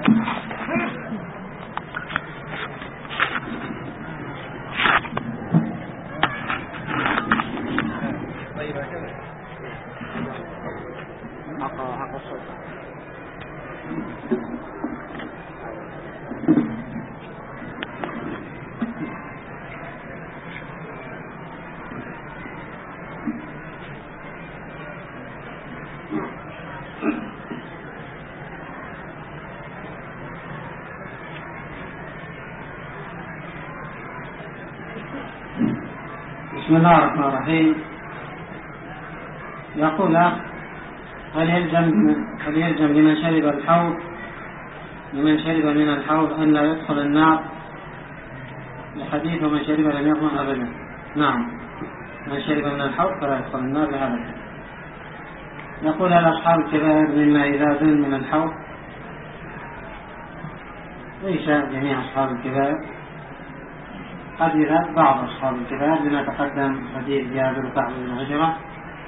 بسم الله الرحمن الرحيم. يقول هل يلزم لمن شرب من الحوض أن لا يدخل النار؟ لحديث من شرب لم يظلم أبدا. نعم، من شرب من الحوض فلا يدخل النار بهذا. يقول هل أصحاب الكبائر مما يزادون من الحوض؟ ليس جميع أصحاب الكبائر، قد يزاد بعض أصحاب الكبائر لما تقدم حديث جابر وكعب بن عجرة،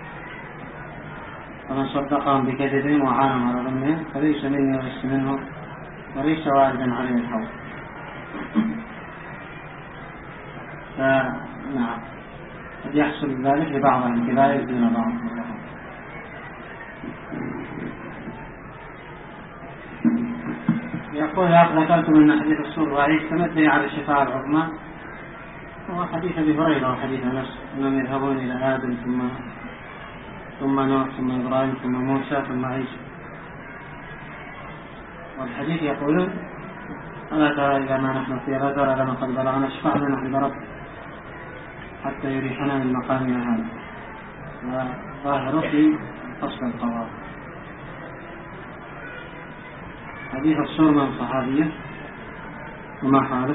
ومن صدقهم بكذب وعانوا على ظلمهم فليس مني وليس منه وليس واردا عليه الحوض. نعم، قد يحصل ذلك لبعض الكبائر دون بعض. يقول ذكرتم أن حديث الصور ضعيف تمدني على الشفاعة العظمى، هو حديث أبي هريرة وحديث أنس أنهم يذهبون إلى آدم ثم نوح ثم إبراهيم ثم موسى ثم عيسى، والحديث يقولون ألا ترى إلى ما نحن فيه، لا ترى لما قد بلغنا اشفعنا عند ربك حتى يريحنا من مقامنا هذا. وظاهر في فصل القضاء. حديث الصور من صحابية وما حاله؟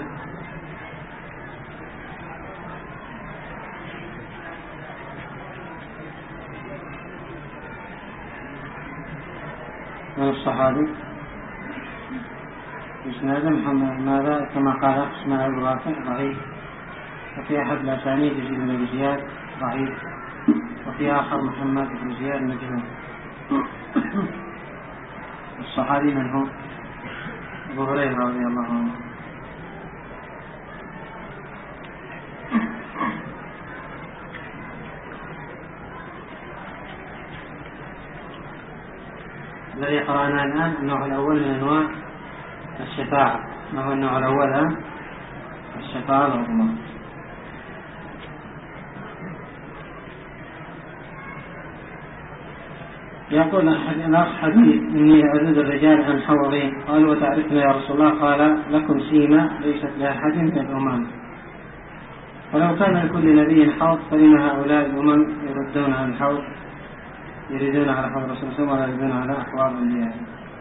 من الصحابي إسناد محمد ماذا كما قال اسماعيل الرافع ضعيف، وفي أحد الأسانيد يزيد بن زياد ضعيف، وفي آخر محمد بن زياد مجهول. الصحابي من هو؟ أبو هريرة رضي الله عنه. الذي قرأنا الآن النوع الأول من أنواع الشفاعة. ما هو النوع الأول؟ الشفاعة العظمى. يقول الأخ حديث إني أعدد الرجال عن حوضي، قال وتعرفنا يا رسول الله؟ قال لكم سيمة ليست لأحد من الأمم، ولو كان لكل نبي حوض فإن هؤلاء الأمم يردون عن الحوض، يريدون على حوض رسول الله ولا يريدون على أحوال الأنبياء.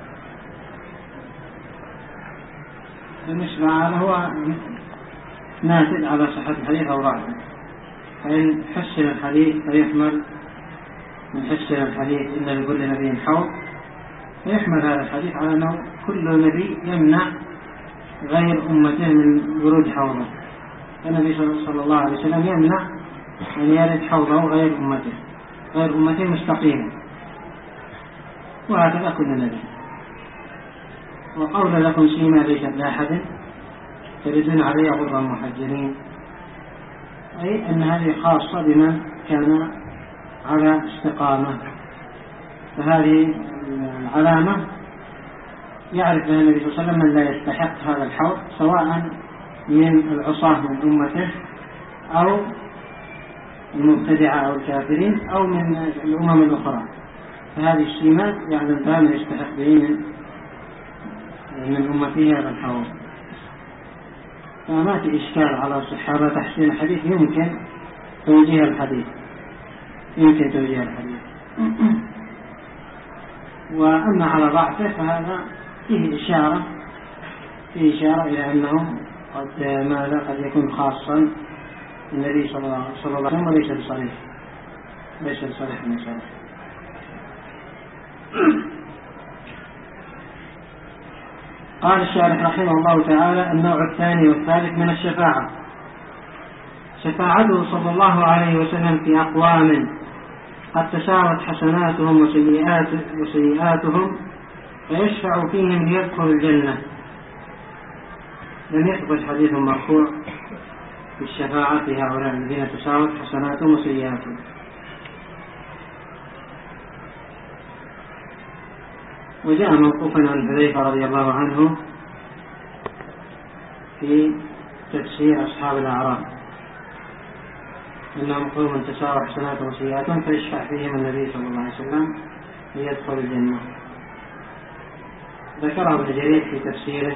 بالنسبة له هو ناتج على صحة الحديث أو ضعفه، فإن حسن الحديث فيحمل من حسن الحديث إن لكل نبي حوض، فيحمل هذا الحديث على أنه كل نبي يمنع غير أمته من ورود حوضه، فالنبي صلى الله عليه وسلم يمنع أن يرد حوضه غير أمته مستقيم، وهكذا كل نبي. وقول لكم سيما ليس لأحد تردون عليه غرا محجلين، أي أن هذه خاصة بمن كان على استقامة، فهذه العلامة يعرف بها النبي صلى الله عليه وسلم من لا يستحق هذا الحوض، سواء من العصاة من أمته أو المبتدعة أو الكافرين أو من الأمم الأخرى، فهذه السمات يعلم بها من يستحق به من أمته هذا الحوض. فما في إشكال على صحة تحسين الحديث، يمكن توجيه الحديث. وأما على ضعفه فهذا فيه إشارة إلى أنه قد يكون خاصا النبي صلى الله عليه وسلم وليس بصريح من صريح. قال الشارح رحمه الله تعالى: النوع الثاني والثالث من الشفاعة شفاعته صلى الله عليه وسلم في أقوام قد تساوت حسناتهم وسيئاتهم، فيشفع فيهم ليدخل الجنة. لم يثبت حديث مرفوع في الشفاعة في هؤلاء الذين تساوت حسناتهم وسيئاتهم. وجاء موقوفا عن حذيفة رضي الله عنه في تفسير أصحاب الأعراف إنهم قوم تساوى حسناتهم وسيئاتهم فيشفع فيهم النبي صلى الله عليه وسلم ليدخل الجنة. ذكره ابن جرير في تفسيره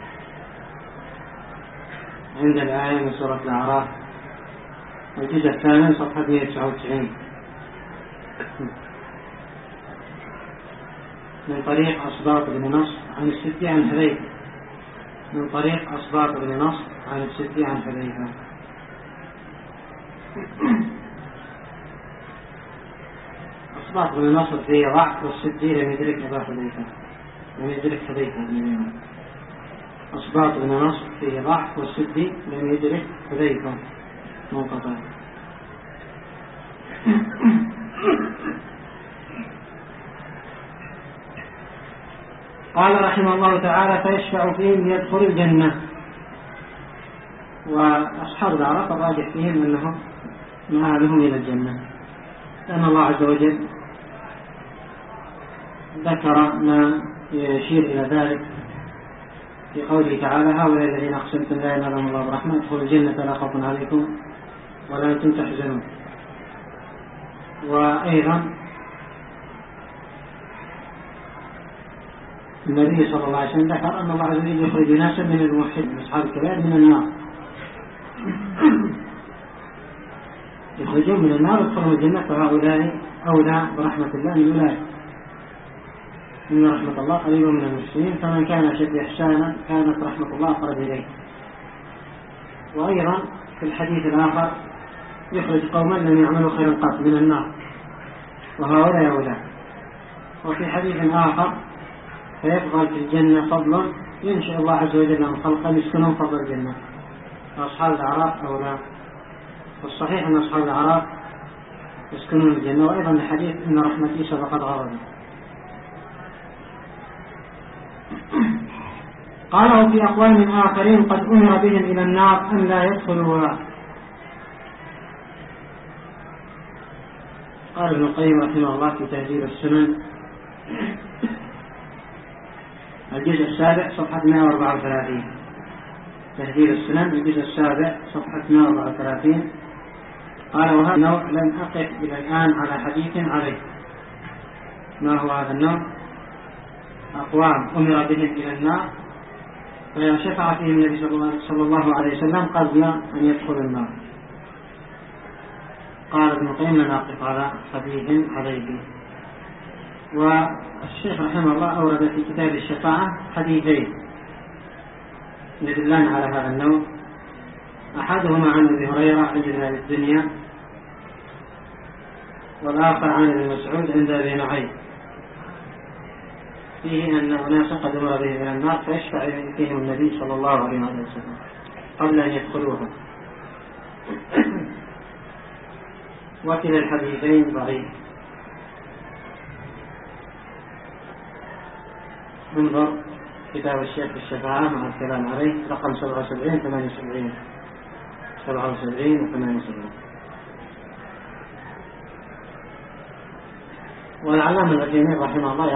عند الآية من سورة الأعراف والجزء الثامن صفحة 199 من طريق أصباط بن نصر عن السدي عن حذيفة. من طريق أصباط بن نصر عن السدي عن حذيفة. أصباط بن نصر فيه ضعف والسدي لم يدرك أبا حذيفة، لم يدرك حذيفة بن اليمان. أصباط بن نصر فيه ضعف والسدي لم يدرك حذيفة، منقطع. قال رحمه الله تعالى فيشفع فيهم ليدخل الجنة. وأصحاب الأعراف الراجح فيهم أنهم مآلهم إلى الجنة، لأن الله عز وجل ذكر ما يشير إلى ذلك في قوله تعالى هؤلاء الذين أقسمتم لا ينالهم الله برحمة ادخلوا الجنة لا خوف عليكم ولا أنتم تحزنون. وأيضا النبي صلى الله عليه وسلم ذكر أن الله عز وجل يخرج ناسا من الموحدين من أصحاب الكبائر من النار، يخرجون من النار يدخلون الجنة، فهؤلاء أولى برحمة الله من أولئك، إن رحمة الله قريب من المحسنين، فمن كان أشد إحسانا كانت رحمة الله أقرب إليه. وأيضا في الحديث الآخر يخرج قوما لم يعملوا خيرا قط من النار وهؤلاء أولى. وفي حديث آخر فيفضل في الجنة فضل ينشئ الله عز وجل عن خلقا يسكنون فضل الجنة، فأصحاب الأعراف أولى. والصحيح أن أصحاب الأعراف يسكنون الجنة. وأيضا الحديث إن رحمتي سبقت غضبي. قالوا في أقوام آخرين قد أمر بهم إلى النار أن لا يدخلوها. قال ابن القيم رحمه الله في تهذيب السنن الجزء السابع صفحة 134، تهذيب السنن الجزء السابع صفحة 134، قال وهذا النوع لم أقف إلى الآن على حديث عليه. ما هو هذا النوع؟ أقوام أمر بهم إلى النار فشفع فيهم النبي صلى الله عليه وسلم قبل أن يدخل النار. قال ابن القيم لن أقف على حديث عليه. والشيخ رحمه الله أورد في كتاب الشفاعة حديثين يدلان على هذا النوع، أحدهما عن أبي هريرة عند أهل الدنيا، والآخر عن ابن مسعود عند أبي نعيم، فيه أن أناسا قد أمر بهم إلى النار فيشفع فيهم النبي صلى الله عليه وسلم قبل أن يدخلوها. وكلا الحديثين ضعيف. انظر كتاب الشيخ في الشفاعة مع الكلام عليه رقم 77 78 77 و 78. والعلامة العثيمين رحمه الله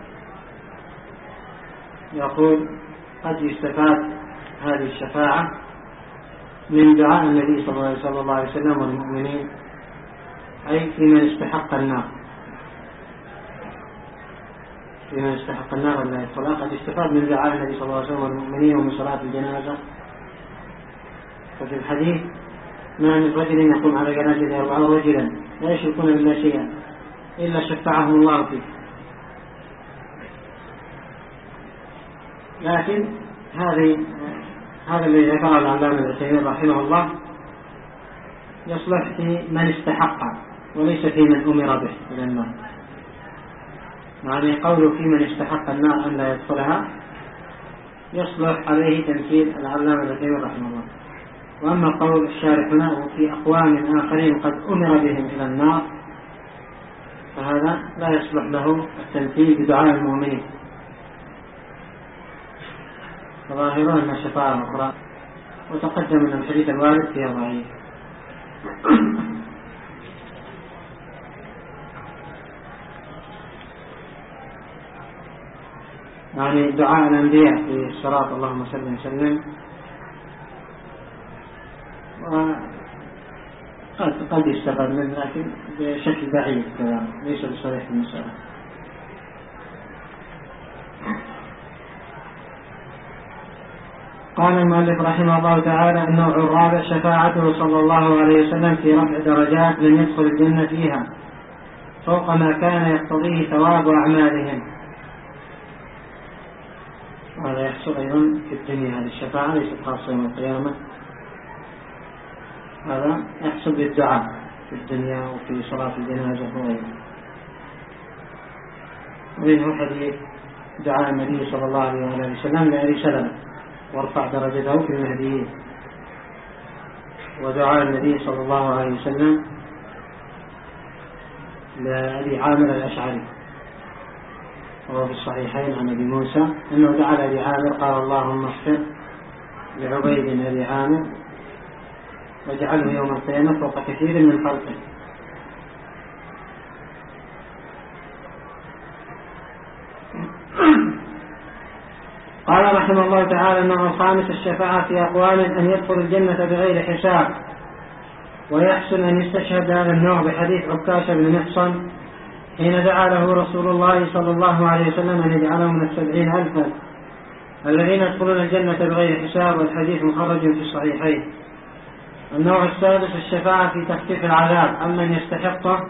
يقول قد يستفاد هذه الشفاعة من دعاء النبي صلى الله عليه وسلم والمؤمنين، أي في من استحق النار، في من استحق النار ولا يدخلها. قد يستفاد من دعاء النبي صلى الله عليه وسلم والمؤمنين ومن صلاة الجنازة. ففي الحديث ما من رجل يقوم على جنازة 40 رجلا لا يشركون بالله شيئا إلا شفعهم الله فيه. لكن هذا الذي ذكره العلامة العثيمين رحمه الله يصلح في من استحق وليس في من أمر به إلى النار. يعني قوله في من استحق النار أن لا يدخلها يصلح عليه تمثيل العلامة العثيمين رحمه الله. وأما قول الشارح هنا وفي أقوام آخرين قد أمر بهم إلى النار، فهذا لا يصلح له التمثيل بدعاء المؤمنين، ظاهرون أن شفاعة أخرى، وتقدم أن الحديث الوارد فيها ضعيف. يعني دعاء الأنبياء في الصلاة اللهم صل وسلم قد يستفاد منه، لكن بشكل بعيد كذا ليس بصريح المسألة. قال المؤلف رحمه الله تعالى: النوع الرابع شفاعته صلى الله عليه وسلم في رفع درجات من يدخل الجنة فيها فوق ما كان يقتضيه ثواب أعمالهم. وهذا يحصل أيضا في الدنيا، هذه الشفاعة ليست خاصة يوم القيامة، هذا يحصل بالدعاء في الدنيا وفي صلاة الجنازة وغيره. ومنه حديث دعاء النبي صلى الله عليه وسلم لأبي سلمة وارفع درجته في المهديين، ودعاء النبي صلى الله عليه وسلم لأبي عامر الأشعري وهو في الصحيحين عن أبي موسى أنه دعا لأبي عامر قال: اللهم اغفر لعبيد أبي عامر واجعله يوم القيامة فوق كثير من خلقه. قال رحمه الله تعالى: النوع الخامس الشفاعة في أقوال أن يدخل الجنة بغير حساب. ويحسن أن يستشهد هذا النوع بحديث عكاشة بن محصن حين دعا له رسول الله صلى الله عليه وسلم أن يجعله من 70,000 الذين يدخلون الجنة بغير حساب، والحديث مخرج في الصحيحين. النوع السادس الشفاعة في تخفيف العذاب عمن يستحقه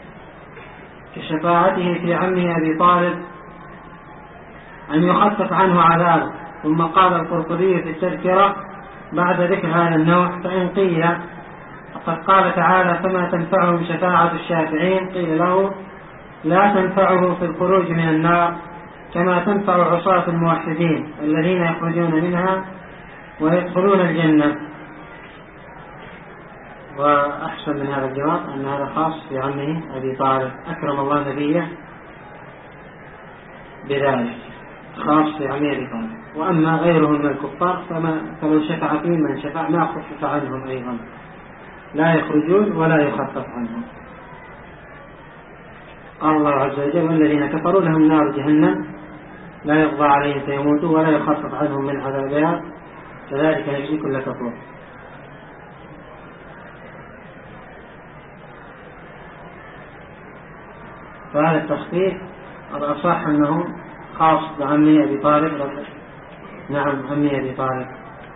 كشفاعته في عمه أبي طالب أن يخفف عنه عذابه. ثم قال القرطبي في التذكرة بعد ذكر هذا النوع: فإن قيل فقد قال تعالى: فما تنفعهم شفاعة الشافعين، قيل له: لا تنفعه في الخروج من النار كما تنفع عصاة الموحدين الذين يخرجون منها ويدخلون الجنة. وأحسن من هذا الجواب أن هذا خاص في عمه أبي طالب، أكرم الله نبيه بذلك، خاص في عمه أبي طالب. وأما غيرهم من الكفار فلو شفع فيهم من شفع ما خفف عنهم أيضا، لا يخرجون ولا يخفف عنهم. قال الله عز وجل: والذين كفروا لهم نار جهنم لا يقضى عليهم فيموتوا ولا يخفف عنهم من عذابها كذلك نجزي كل كفور. فهذا التخفيف الأصح أنه خاص بعمه أبي طالب. نعم، عمه أبي طالب.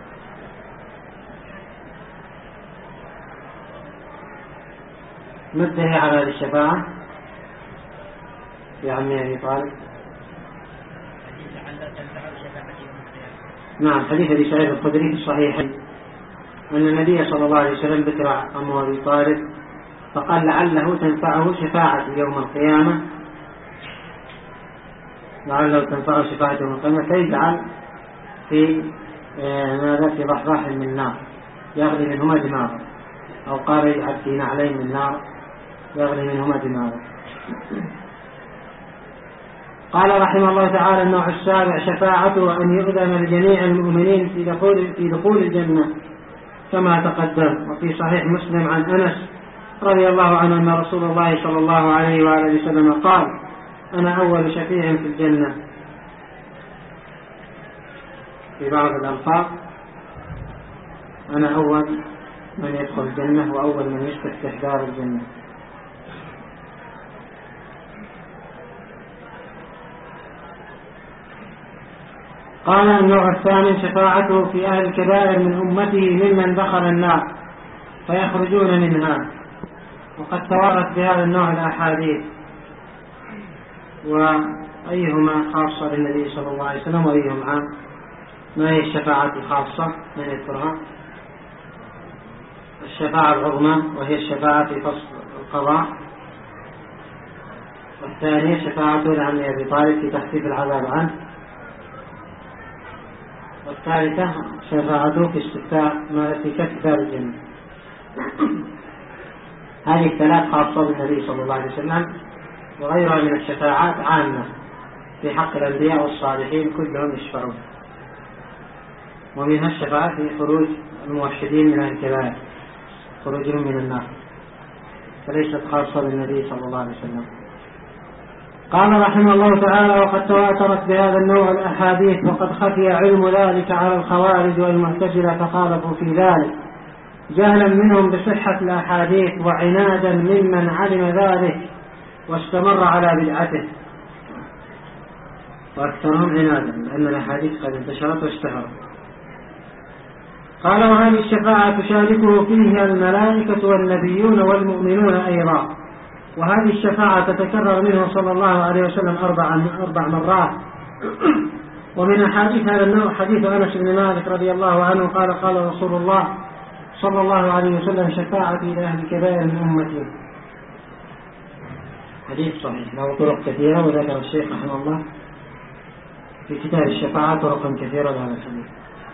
ما الدليل على هذه الشفاعة في عمه أبي طالب؟ نعم، حديث أبي سعيد الخدري في الصحيح أن النبي صلى الله عليه وسلم ذكر عمه أبي طالب فقال: لعله تنفعه شفاعة يوم القيامة، لعله تنفعه شفاعة يوم القيامة، فيجعل في ماذا في ضحضاح من نار يغلي منهما دماغه، أو قال يجعل في نعلين من نار يغلي منهما دماغه. قال رحمه الله تعالى: النوع السابع شفاعته أن يؤذن لجميع المؤمنين في دخول الجنة كما تقدم. وفي صحيح مسلم عن أنس رضي الله عنه أن رسول الله صلى الله عليه وآله وسلم قال: أنا أول شفيع في الجنة. في بعض الألفاظ: أنا أول من يدخل الجنة وأول من يستفتح دار الجنة. قال: النوع الثامن شفاعته في أهل الكبائر من أمته ممن دخل النار فيخرجون منها. وقد توارت بهذا النوع الأحاديث، وأيهما خاصة بالنبي صلى الله عليه وسلم وأيهم عام. ما هي الشفاعة الخاصة؟ من يذكرها؟ الشفاعة العظمى وهي الشفاعة في فصل القضاء، والثانية شفاعته لعم أبي طالب في تخفيف العذاب عنه، والثالثة شفاعته في استفتاء ما في كف دار الجنة. هذه الثلاث خاصة بالنبي صلى الله عليه وسلم، وغيرها من الشفاعات عامة في حق الأنبياء والصالحين كلهم يشفعون. ومنها الشفاعة في خروج الموحدين من الكبائر، خروجهم من النار، فليست خاصة بالنبي صلى الله عليه وسلم. قال رحمه الله تعالى: وقد تواترت بهذا النوع الأحاديث، وقد خفي علم ذلك على الخوارج والمعتزلة فخالفوا في ذلك جهلا منهم بصحة الأحاديث وعنادا ممن علم ذلك واستمر على بدعته، وأكثرهم عنادا لأن الأحاديث قد انتشرت واشتهرت. قال: وهذه الشفاعة تشاركه فيها الملائكة والنبيون والمؤمنون أيضا، وهذه الشفاعة تتكرر منه صلى الله عليه وسلم 4 مرات. ومن أحاديث هذا النوع حديث أنس بن مالك رضي الله عنه قال: قال رسول الله صلى الله عليه وسلم: شفاعتي لأهل الكبائر من أمتي. حديث صحيح له طرق كثيرة، وذكر الشيخ رحمه الله في كتاب الشفاعة طرقا كثيرة لهذا الحديث.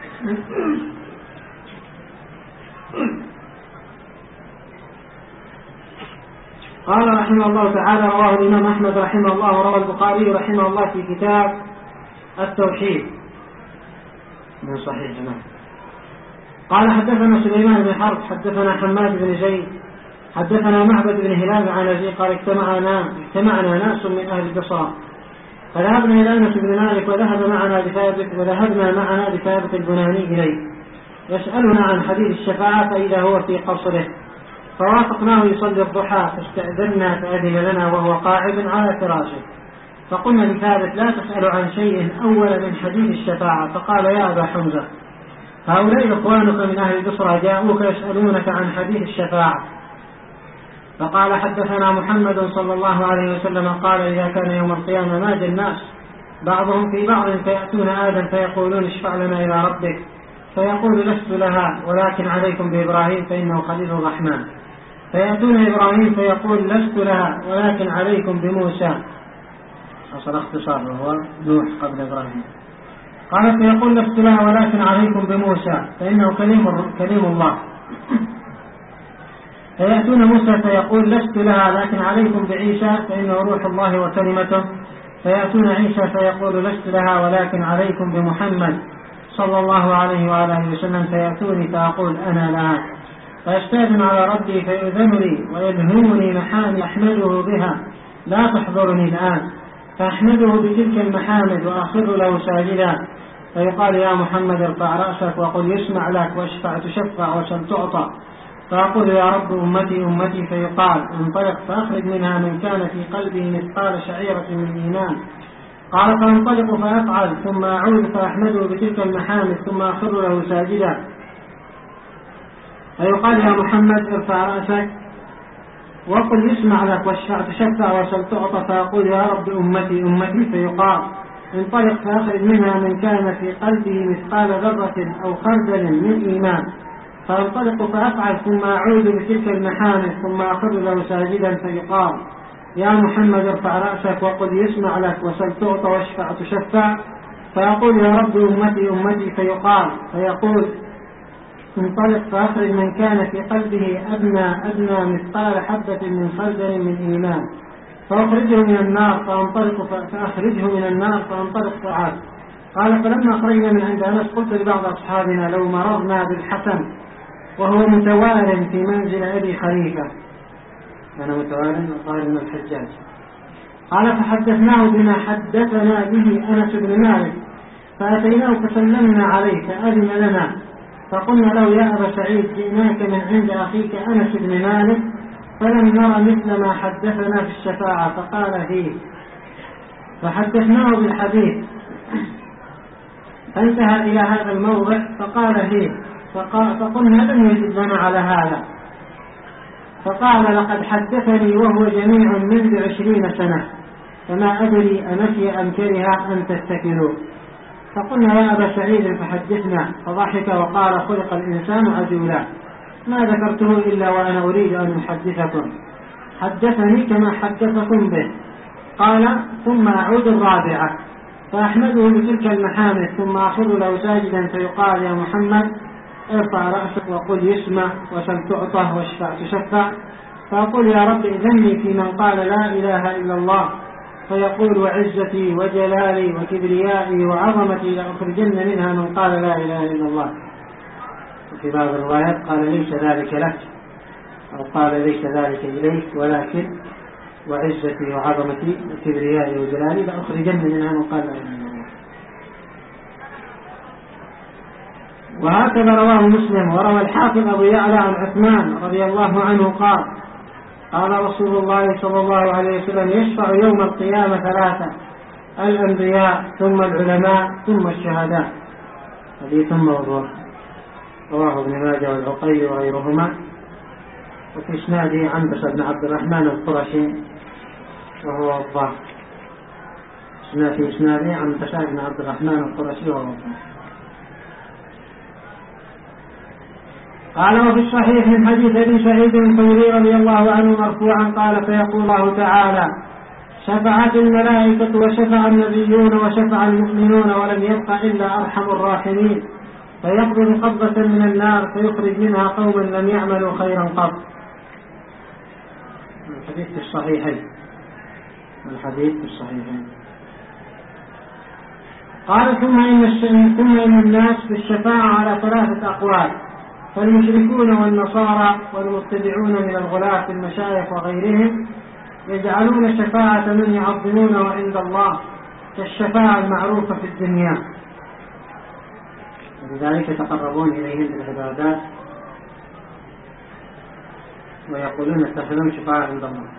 قال رحمه الله تعالى: رواه الإمام أحمد رحمه الله، وروى البخاري رحمه الله في كتاب التوحيد من صحيحنا. قال: حدثنا سليمان بن حرب حدثنا حماد بن زيد حدثنا معبد بن هلال عن أبي قال: اجتمعنا ناس من أهل البصرة فذهبنا إلى أنس بن مالك وذهبنا معنا بثابت البناني إليه يسألنا عن حديث الشفاعة، فإذا هو في قصره، فوافقناه يصلي الضحى فاستأذنا فأذن لنا وهو قاعد على فراشه، فقلنا لثابت: لا تسأل عن شيء أول من حديث الشفاعة. فقال: يا أبا حمزة، هؤلاء إخوانك من أهل البصرة جاءوك يسألونك عن حديث الشفاعة. فقال: حدثنا محمد صلى الله عليه وسلم قال: إذا كان يوم القيامة ماج الناس بعضهم في بعض فيأتون آدم فيقولون: اشفع لنا إلى ربك، فيقول: لست لها ولكن عليكم بإبراهيم فإنه خليل الرحمن. فيأتون إبراهيم فيقول: لست لها ولكن عليكم بموسى، حصل اختصار وهو نوح قبل إبراهيم. قال: فيقول: لست لها ولكن عليكم بموسى فإنه كليم الله. فيأتون موسى فيقول: لست لها لكن عليكم بعيسى فإنه روح الله وكلمته. فيأتون عيسى فيقول: لست لها ولكن عليكم بمحمد صلى الله عليه وآله وسلم. فيأتوني فأقول: أنا لها. فأستأذن على ربي فيؤذن لي ويلهمني محامد أحمده بها لا تحضرني الآن، فأحمده بتلك المحامد وأخر له ساجدا، فيقال: يا محمد ارفع رأسك وقل يسمع لك واشفع تشفع وسل تعطى. فأقول: يا رب أمتي أمتي. فيقال: انطلق فأخرج منها من كان في قلبه مثقال شعيرة من إيمان. قال: فانطلق فأفعل ثم أعود فأحمده بتلك المحامد ثم أخر له ساجدا، فيقال: يا محمد ارفع رأسك وقل يسمع لك واشفع تشفع وسل تعطى. فأقول: يا رب أمتي أمتي. فيقال: انطلق فأخرج منها من كان في قلبه مثقال ذرة أو خردل من إيمان. فانطلق فأفعل ثم أعود بتلك المحامد ثم أخر له ساجدا، فيقال: يا محمد ارفع رأسك وقل يسمع لك وسل تعطى واشفع تشفع. فيقول: يا رب أمتي أمتي. فيقول: انطلق فأخرج من كان في قلبه أدنى مثقال حبة من خردل من إيمان، فأخرجه من النار فأخرجه من النار فانطلق فعاد. قال: فلما خرجنا من عند أنس قلت لبعض أصحابنا: لو مررنا بالحسن وهو متوار في منزل أبي خليفة. أنا متوار وطار من الحجاج. قال: فحدثناه بما حدثنا به أنس بن مالك، فأتيناه فسلمنا عليه فأذن لنا، فقلنا له: يا أبا سعيد، جئناك من عند أخيك أنس بن مالك فلم نرى مثل ما حدثنا في الشفاعة. فقال: فيه. فحدثناه بالحديث فانتهى إلى هذا الموضع فقال: فيه. فقلنا: لم يجد لنا على هذا. فقال: لقد حدثني وهو جميع منذ 20 سنة، فما أدري أنسي أم كره أن تتكلوا. فقلنا: يا أبا سعيد فحدثنا. فضحك وقال: خلق الإنسان عجولا، ما ذكرته إلا وأنا أريد أن أحدثكم، حدثني كما حدثكم به. قال: ثم أعود الرابعة فأحمده بتلك المحامد ثم أخر له ساجدا، فيقال: يا محمد ارفع رأسك وقل يسمع وسل تعطى واشفع تشفع. فأقول: يا رب إذني في من قال لا إله إلا الله فيقول وعزتي وجلالي وكبريائي وعظمتي لأخرجن منها من قال لا إله إلا الله. وفي بعض الروايات قال ليس ذلك لك، أو قال ليس ذلك إليك، ولكن وعزتي وعظمتي وكبريائي وجلالي لأخرجن منها من قال لا إله إلا الله. وهكذا رواه مسلم. وروى الحافظ أبو يعلى عن عثمان رضي الله عنه قال قال رسول الله صلى الله عليه وسلم يشفع يوم القيامة ثلاثة: الأنبياء ثم العلماء ثم الشهداء. هذه ثم وضوح. رواه ابن ماجه والعقيلي وغيرهما. وفي إسناده عنبسة بن عبد الرحمن القرشي وهو وضاح. في إسناده عنبسة بن عبد الرحمن القرشي وهو وضاح. قال وفي الصحيح من حديث ابي سعيد الخدري رضي الله عنه مرفوعا قال فيقول الله تعالى شفعت الملائكة وشفع النبيون وشفع المؤمنون ولم يبق إلا أرحم الراحمين، فيقبض قبضة من النار فيخرج منها قوما لم يعملوا خيرا قط. الحديث في الصحيحين. قال ثم إن الناس في الشفاعة على ثلاثة أقوال: فالمشركون والنصارى والمبتدعون من الغلاة في المشايخ وغيرهم يجعلون الشفاعة من يعظمونه عند الله كالشفاعة المعروفة في الدنيا، ولذلك يتقربون إليهم بالعبادات ويقولون اتخذون شفاعة عند الله.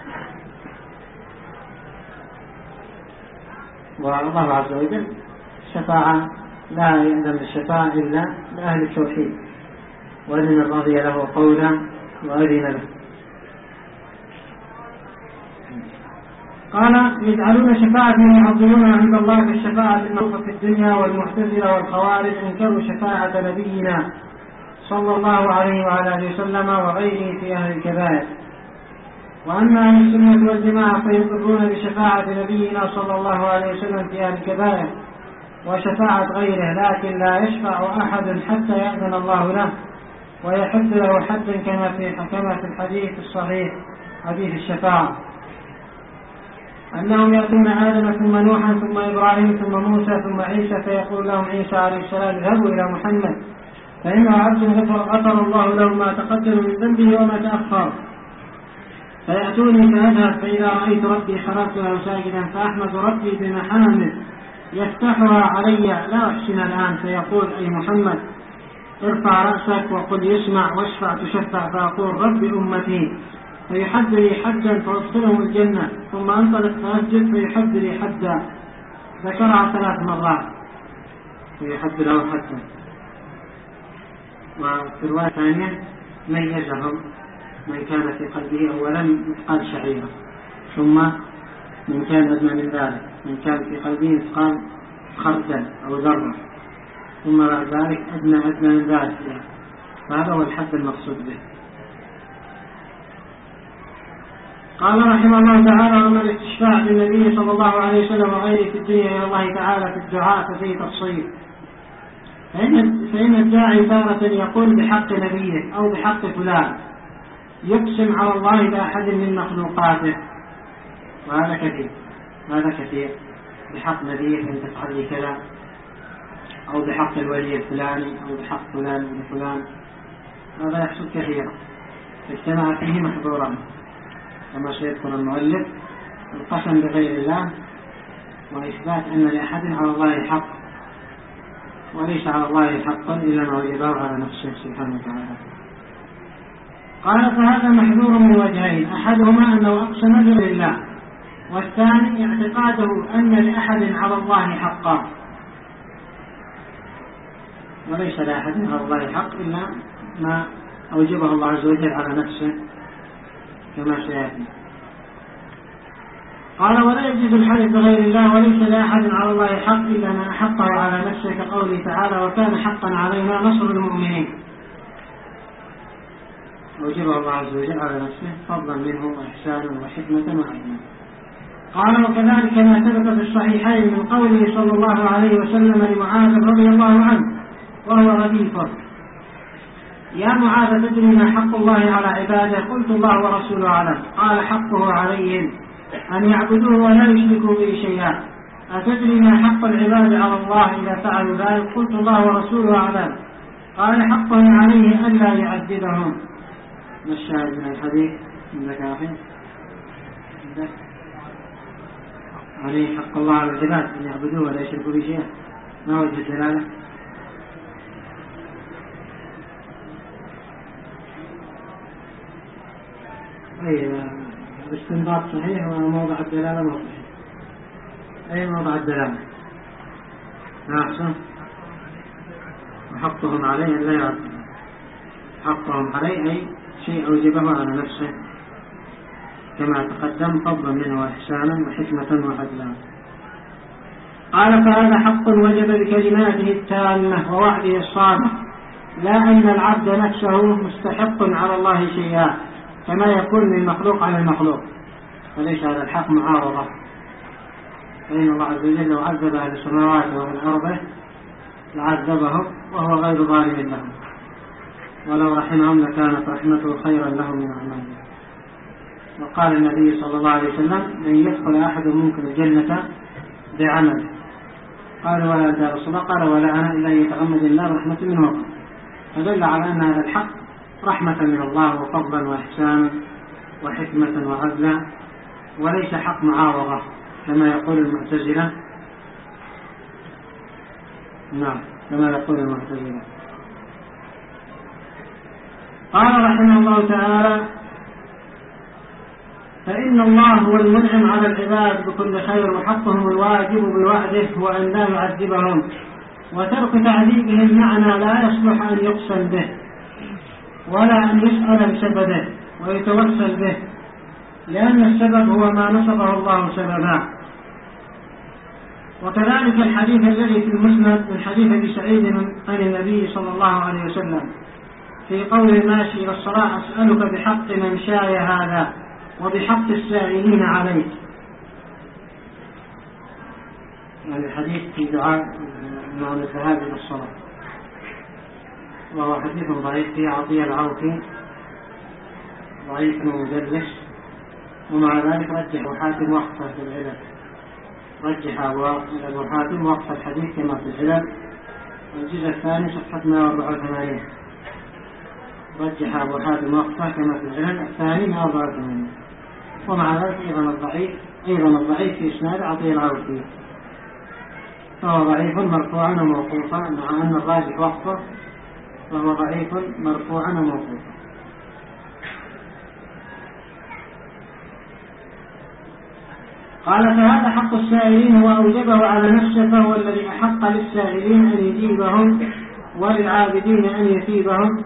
والله عز وجل الشفاعة لا يأذن بالشفاعة إلا لأهل التوحيد، وأذن الرضي له قولا وأذن له. قال يجعلون شفاعة من يعظمونها عند الله في الشفاعة المعروفة في الدنيا، والمعتزلة والخوارج انكروا شفاعة نبينا صلى الله عليه وعلى آله وسلم وغيره في أهل الكبائر. وأما أهل السنة والجماعة فيقرون بشفاعة نبينا صلى الله عليه وسلم في أهل الكبائر وشفاعة غيره، لكن لا يشفع أحد حتى يأذن الله له ويحد له حدا كما في الحديث الصحيح حديث الشفاعة، أنهم يأتون آدم ثم نوحا ثم إبراهيم ثم موسى ثم عيسى، فيقول لهم عيسى عليه السلام اذهبوا إلى محمد فإنه عبد غفر الله له ما تقدم من ذنبه وما تأخر. فيأتوني فأذهب فإذا رأيت ربي خرجت له ساجدا فأحمد ربي بمحامد يفتحها علي لا أحسن الآن، فيقول أي محمد ارفع رأسك وقل يسمع واشفع تشفع، فأقول رب أمتي فيحد لي حدا فأدخلهم الجنة، ثم أنطلق فأسجد فيحد لي حدا، ذكرها 3 مرات فيحد له حدا. وفي الرواية الثانية ميزهم من كان في قلبه أولا مثقال شعيرة، ثم من كان أدنى من ذلك من كان في قلبه مثقال خردل أو ذرة، ثم بعد ذلك أدنى من ذلك، فهذا هو الحد المقصود به. قال رحمه الله تعالى أما الاستشفاع بالنبي صلى الله عليه وسلم وغيره في الدنيا إلى الله تعالى في الدعاء ففيه تفصيل، فإن الداعي تارة يقول بحق نبيه أو بحق فلان، يقسم على الله بأحد من مخلوقاته، وهذا كثير بحق نبيه أن تفعل لي كذا، أو بحق الولي الفلاني، أو بحق فلان وفلان، هذا يحصل كثيرا اجتمع فيه محظوران، كما سيذكر المؤلف القسم بغير الله وإثبات أن لأحد على الله حق، وليس على الله حق إلا ما وجبه على نفسه سبحانه وتعالى. قال فهذا محذور من وجهين: أحدهما أنه أقسم بغير الله، والثاني اعتقاده أن لأحد على الله حقا، وليس لأحد على الله حق إلا ما أوجبه الله عز وجل على نفسه كما سيأتي. قال ولا يجوز الحلف بغير الله، وليس لأحد على الله حق إلا ما أحقه على نفسه، كقوله تعالى وكان حقا علينا نصر المؤمنين، أوجبه الله عز وجل على نفسه فضلا منه وإحسانا وحكمة وعلما. قال وكذلك ما ثبت في الصحيحين من قوله صلى الله عليه وسلم لمعاذ رضي الله عنه وهو رديفه: يا معاذ تدري ما حق الله على عباده؟ قلت الله ورسوله أعلم. قال حقه عليهم أن يعبدوه ولا يشركوا به شيئا. أتدري ما حق العباد على الله إذا فعلوا ذلك؟ قلت الله ورسوله أعلم. قال حقهم عليه ألا يعذبهم. ما الشاهد من الحديث عندك أخي؟ عليه حق الله على العباد أن يعبدوه ولا يشركوا به شيئا. ما وجه الدلالة؟ أي الاستنباط صحيح وموضع الدلالة ما صحيح. أي موضع الدلالة؟ أحسن. وحقهم عليه أن لا يعذب. حقهم عليه أي شيء أوجبه على نفسه كما تقدم فضلا منه وإحسانا وحكمة وعدلا. قال فهذا حق وجب بكلماته التامة ووعده الصادق، لا أن العبد نفسه مستحق على الله شيئا كما يكون من مخلوق على المخلوق، فليس هذا الحق معارضة. فإن الله عز وجل لو عذب أهل السماوات وأهل الأرض لعذبهم وهو غير ظالم لهم، ولو رحمهم لكانت رحمته خيرا لهم من أعمالهم. وقال النبي صلى الله عليه وسلم لن يدخل أحد منكم الجنة بعمله. قال ولا أنت يا رسول الله؟ قال ولا أنا إلا يتغمد الله رحمة منه وقت. فدل على أن هذا الحق رحمة من الله وفضلا وإحسانا وحكمة وعدلا، وليس حق معارضة كما يقول المعتزلة. نعم كما يقول المعتزلة. قال رحمه الله تعالى فإن الله هو المنعم على العباد بكل خير، وحقهم الواجب بوعده هو أن لا يعذبهم، وترك تعذيبهم معنى لا يصلح أن يقسم به ولا أن يسأل بسببه ويتوسل به، لأن السبب هو ما نصبه الله سببا. وكذلك الحديث الذي في المسند من حديث أبي سعيد عن النبي صلى الله عليه وسلم في قول الماشي إلى الصلاة أسألك بحق من شاء هذا وبحق السائلين عليك. يعني الحديث في دعاء مع الذهاب إلى الصلاة، وهو حديث ضعيف في عطية العوفي، ضعيف ومدلس، ومع ذلك رجح حاتم وقفه في العلل. رجح أبو حاتم وقف الحديث كما في العلل الجزء الثاني صفحة 184. رجح أبو حاتم وقفه كما في العلل الثاني 184. ومع ذلك أيضا الضعيف في إسناد عطية العوفي، فهو ضعيف مرفوعا وموقوفا، مع أن الراجح وقفه فهو ضعيف مرفوعا وموقوفا. قال فهذا حق السائلين وأوجبه على نفسه، فهو الذي أحق للسائلين أن يجيبهم وللعابدين أن يثيبهم.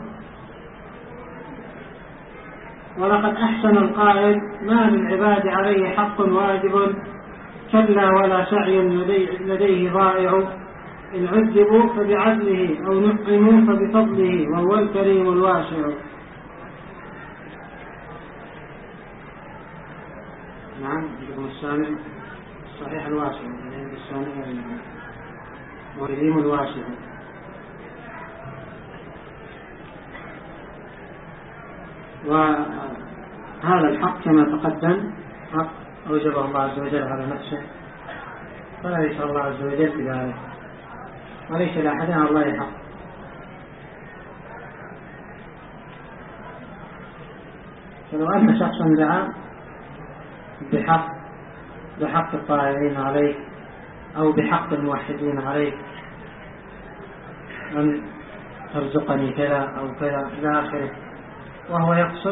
ولقد أحسن القائل ما للعباد عليه حق واجب كلا ولا سعي لديه ضائع، إن عذبوا فبعدله أو نعموا فبفضله وهو الكريم الواسع. نعم السامع الصحيح الواسع، يعني السامع والكريم الواسع. وهذا الحق كما تقدم حق أوجبه الله عز وجل على نفسه، فلا يسأل الله عز وجل بذلك، وليس لأحد على الله حق. فلو أن شخصا دعا بحق الطائعين عليه أو بحق الموحدين عليه أن ترزقني كذا أو كذا إلى آخره، وهو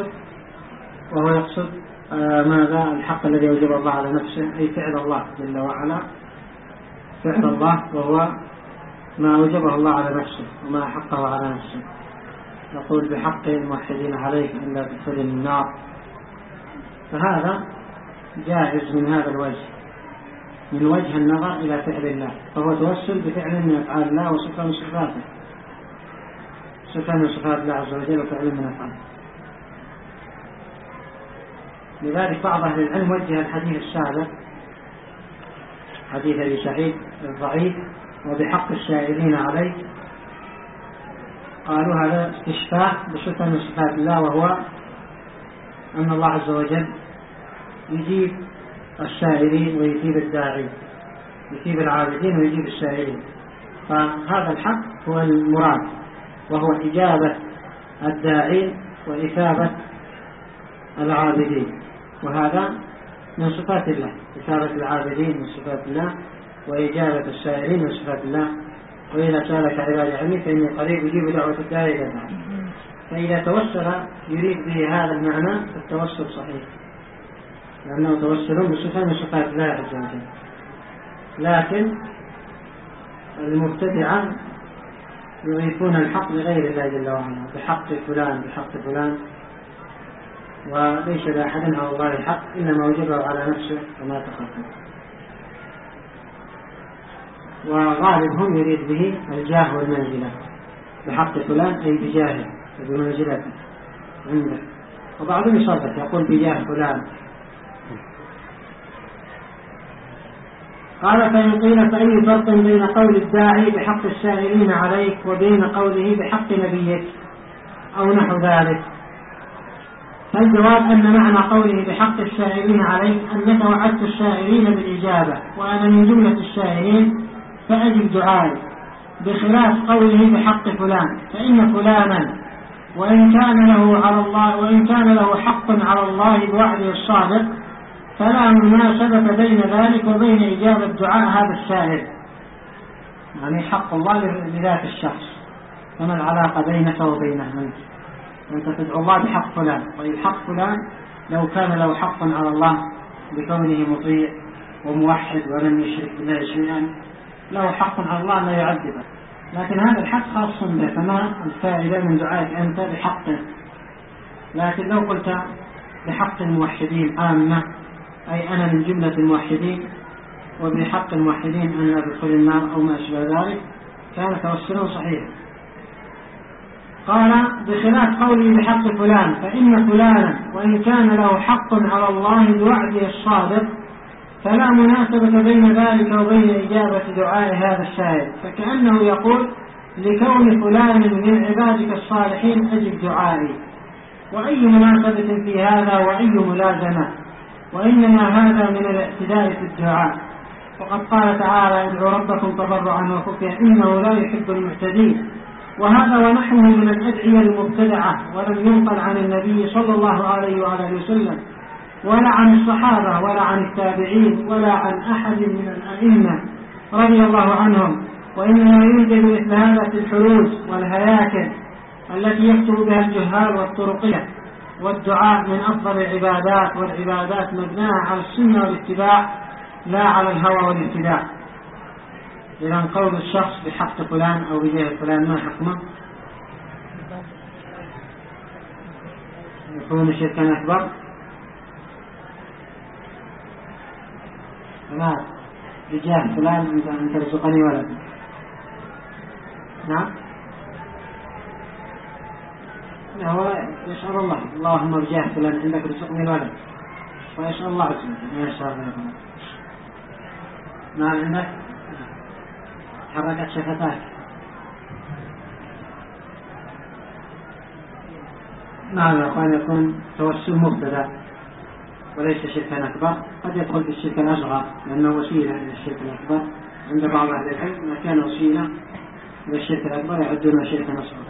يقصد ماذا؟ الحق الذي أوجب الله على نفسه، أي فعل الله جل وعلا، فعل الله وهو ما أوجبه الله على نفسه وما حقه على نفسه. يقول بحق الموحدين عليك أن لا تدخل النار، فهذا جائز من هذا الوجه، من وجه النظر إلى فعل الله، فهو توسل بفعل من أفعال الله وصفة من صفاته، صفة من صفات الله عز وجل وفعل من أفعاله. لذلك بعض أهل العلم وجه الحديث السابق حديث أبي سعيد الضعيف وبحق السائلين عليه، قالوا هذا استشفاء بصفة من صفات الله، وهو أن الله عز وجل يجيب السائلين ويجيب الداعين، يجيب العابدين ويجيب السائلين. فهذا الحق هو المراد، وهو إجابة الداعين وإثابة العابدين، وهذا من صفات الله. إثابة العابدين من صفات الله، وإجابة السائلين من صفات الله. وإذا سألك عبادي عني فإني قريب أجيب دعوة الداعي إذا دعاني. فإذا توسل يريد به هذا المعنى التوسل صحيح، لأنه توسل بصفة من صفات الله عز وجل. لكن المبتدعة يضيفون الحق لغير الله جل وعلا، بحق فلان بحق فلان، وليس لأحد على الله حق إلا ما وجبه على نفسه وما تخطط. وغالبهم يريد به الجاه والمنزلة، بحق فلان أي بجاهه وبمنزلته عنده. وبعضهم يصرف يقول بجاه فلان. قال فإن قيل فأي فرق بين قول الداعي بحق السائلين عليك وبين قوله بحق نبيك أو نحو ذلك؟ فالجواب أن معنى قوله بحق السائلين عليك أنك وعدت السائلين بالإجابة وأنا من جملة السائلين فأجب دعائي، بخلاف قوله بحق فلان، فإن فلانا وإن كان له حق على الله بوعده الصادق فلا مناسبة بين ذلك وبين إجابة دعاء هذا السائل. يعني حق الله لذات الشخص، فما العلاقة بينك وبينه؟ أنت تدعو الله بحق فلان. طيب حق فلان لو كان له حق على الله بكونه مطيع وموحد ولم يشرك بالله شيئا، له حق على الله لا يعذبه، لكن هذا الحق خاص به، فما الفائدة من دعائك أنت بحقه؟ لكن لو قلت بحق الموحدين عامة، أي أنا من جملة الموحدين وبحق الموحدين أن أدخل النار أو ما أشبه ذلك، كان توسله صحيح. قال بخلاف قوله بحق فلان، فإن فلانا وإن كان له حق على الله بوعده الصادق فلا مناسبة بين ذلك وبين إجابة دعاء هذا السائل، فكأنه يقول لكون فلان من عبادك الصالحين أجب دعائي، وأي مناسبة في هذا وأي ملازمة؟ وإنما هذا من الاعتداء في الدعاء، وقد قال تعالى ادعوا ربكم تضرعا وخفيا إنه لا يحب المعتدين. وهذا ونحوه من الأدعية المبتدعة، ولم ينقل عن النبي صلى الله عليه وآله وسلم ولا عن الصحابة ولا عن التابعين ولا عن أحد من الأئمة رضي الله عنهم، وإنما يوجد مثل هذا في الحروز والهياكل التي يكتب بها الجهال والطرقية. والدعاء من أفضل العبادات، والعبادات مبناها على السنة والاتباع لا على الهوى والابتداع. إذن قول الشخص بحق فلان أو بجاه فلان ما حكمه؟ يكون شركا أكبر؟ لا، بجاه فلان أن ترزقني ولد. نعم، هو يسأل الله اللهم بجاه فلان عندك رزقني الولد، ويسأل الله عز وجل ما يشاء الله. ما عندك حركت شفتاك. نعم يا أخوان، يكون توسل مبتدأ وليس شركا أكبر، قد يدخل في الشرك الأصغر لأنه وسيلة إلى الشرك الأكبر عند بعض أهل العلم، ما كان وسيلة إلى الشرك الأكبر يعدونه شركا أصغر.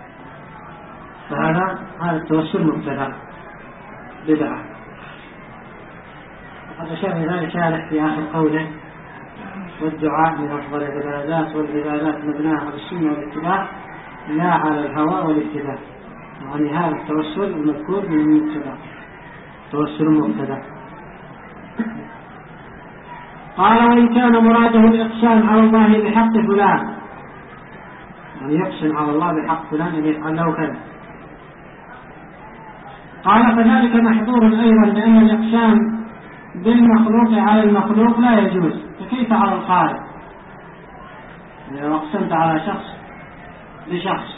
فهذا التوسل مبتدأ بدعة. وقد أشار إلى ذلك شارح في آخر قوله والدعاء من أفضل العبادات، والعبادات مبناها على السنة والاتباع لا على الهوى والابتداع. يعني هذا التوسل المذكور من المبتدأ، توسل مبتدأ. قال وإن كان مراده الإقسام على الله بحق فلان، يعني يقسم على الله بحق فلان أن يفعل له كذا. قال فذلك محظور أيضا، لأن الإقسام بالمخلوق على المخلوق لا يجوز، فكيف على الخالق؟ يعني لو أقسمت على شخص لشخص،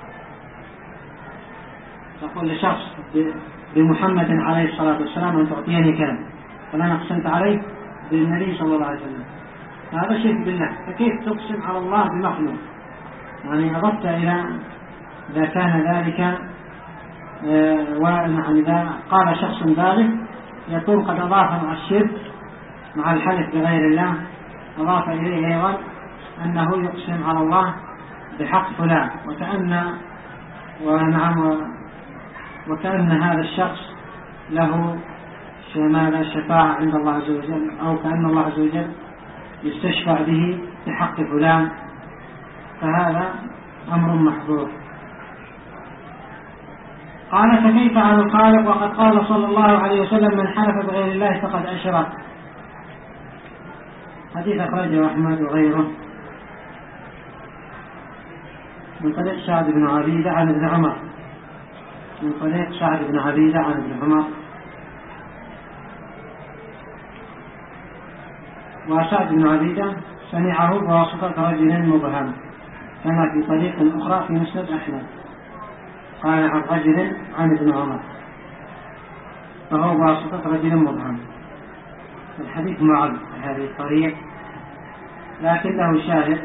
تقول لشخص بمحمد عليه الصلاة والسلام أن تعطيني كذا، فأنا أقسمت عليه بالنبي صلى الله عليه وسلم، هذا شرك بالله. فكيف تقسم على الله بمخلوق؟ يعني أضفت إلى إذا كان ذلك إذا قال شخص ذلك يكون قد أضاف مع الشرك مع الحلف بغير الله أضاف إليه أيضا أنه يقسم على الله بحق فلان، وكأن هذا الشخص له شفاعة عند الله عز وجل، أو كأن الله عز وجل يستشفع به بحق فلان، فهذا أمر محظور. قال: فكيف عن الخالق وقد قال صلى الله عليه وسلم: من حلف بغير الله فقد أشرك. حديث أخرجه أحمد وغيره من طريق سعد بن عبيدة عن ابن عمر، وسعد بن عبيدة سمعه بواسطة رجل مبهم، كما في طريق أخرى في مسند أحمد قال عن رجل عن ابن عمر، فهو بواسطة رجل مبهم. الحديث معل في هذه الطريق، لكن له شاهد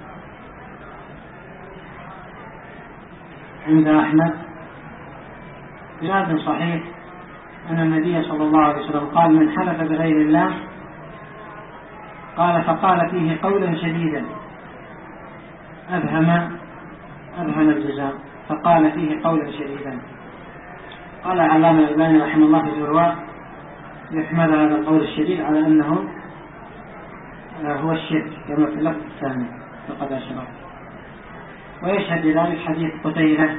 عند أحمد بسند صحيح أن النبي صلى الله عليه وسلم قال: من حلف بغير الله، قال فقال فيه قولا شديدا أبهم الجزاء، فقال فيه قولا شديدا. قال العلامة الألباني رحمه الله في الإرواء: يحمل هذا القول الشديد على أنه هو الشرك كما في اللفظ الثاني فقد أشرك. ويشهد لذلك حديث قتيلة: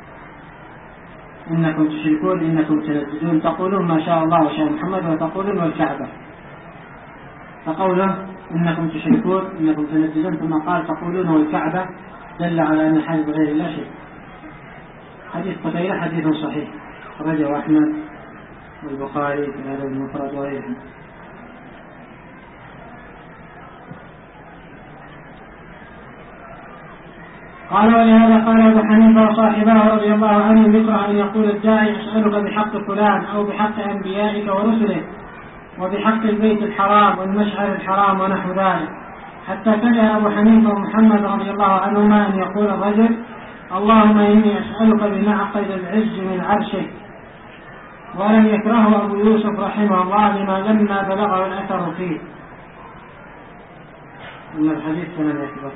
إنكم تشركون إنكم تنجدون تقولون ما شاء الله وشاء محمد وتقولون والكعبة، فقوله إنكم تشركون إنكم تنجدون ثم قال تقولون والكعبة دل على أن الحلف بغير الله شرك. حديث قتيلة حديث صحيح أخرجه أحمد والبخاري في الأدب المفرد وغيرهم. قال: ولهذا قال أبو حنيفة وصاحبه رضي الله عنهم: يكره أن يقول الداعي أسألك بحق فلان أو بحق أنبيائك ورسلك وبحق البيت الحرام والمشعر الحرام ونحو ذلك، حتى كره أبو حنيفة ومحمد رضي الله عنهما أن يقول الرجل: اللهم إني أسألك بمعقد العز من عرشك. ولم يكرهه أبو يوسف رحمه الله لما بلغه الأثر فيه أن الحديث لم يثبت،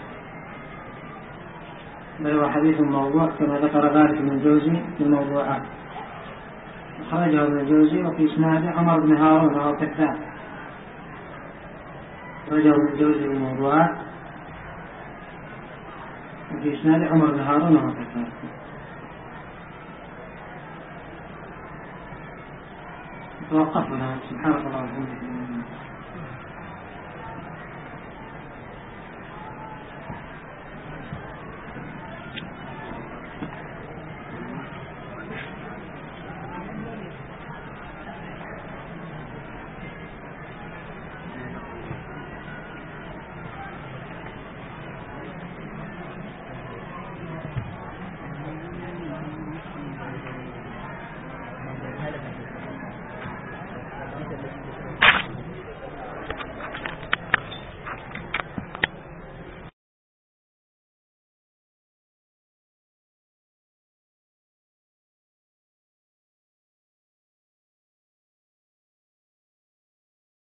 بل هو حديث موضوع كما ذكر ذلك ابن الجوزي في الموضوعات. أخرجه ابن الجوزي وفي إسناده عمر بن هارون وهو كذاب. أخرجه ابن الجوزي في الموضوعات وفي إسناده عمر بن هارون وهو كذاب. توقفنا. سبحانك اللهم وبحمدك.